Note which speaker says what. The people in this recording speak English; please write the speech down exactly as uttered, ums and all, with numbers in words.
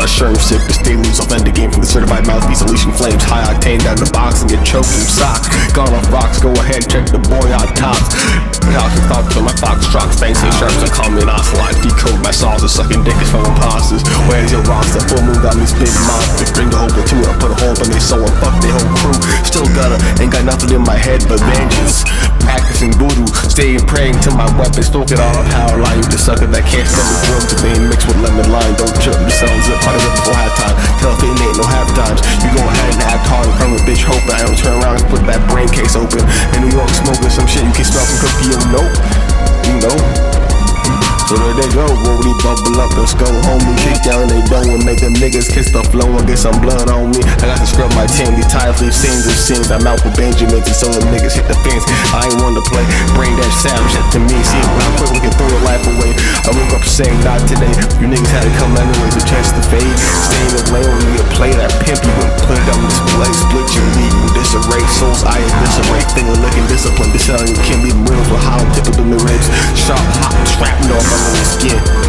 Speaker 1: I sherm sip the stay loose. Authentic game from the certified mouthpiece. Unleashing flames, high octane down the box and get choked in socks. Gone off rocks, go ahead, check the boy on tops. Toxic thoughts till my fox trucks. Thanks to sharps, I call me an ocelot. Decode my sauces, sucking dick is from imposters. Where's your roster? Full moon got me spitting monsters. Bring the whole platoon, I put a hole in they soul and fuck their whole crew. Still gutter, ain't got nothing in my head but vengeance. Practicing voodoo, staying praying to my weapon. Stoke it all power line. You the sucker that can't stand the drugs to being mixed with lemon lime. Don't chirp yourselves up, part of it before halftime. Tell if it ain't no half times. You go ahead and act hard in front of a bitch, hoping I don't turn around and put that brain case open. In New York smoking some shit, you can smell some cookie, you know, you know. So there they go, Wody bubble up, let's go home and kick down they don't and make them niggas kiss the flow and get some blood on me. I got to scrub my team, these tires leave scenes and scenes. I'm out for Benjamins and so them niggas hit the fence. I ain't one to play, brain dash savage to me. See, when I quit, we can throw your life away. I woke up saying not today. You niggas had to come anyways, a chance to fade. Stay in the lane when you get played, I pimp you and put it on display. Split your lead, you disarray, souls I eviscerate. Thing of looking discipline, this selling you can't leave riddles with hollow tip of the ribs. Sharp, hot, trapped off under the skin.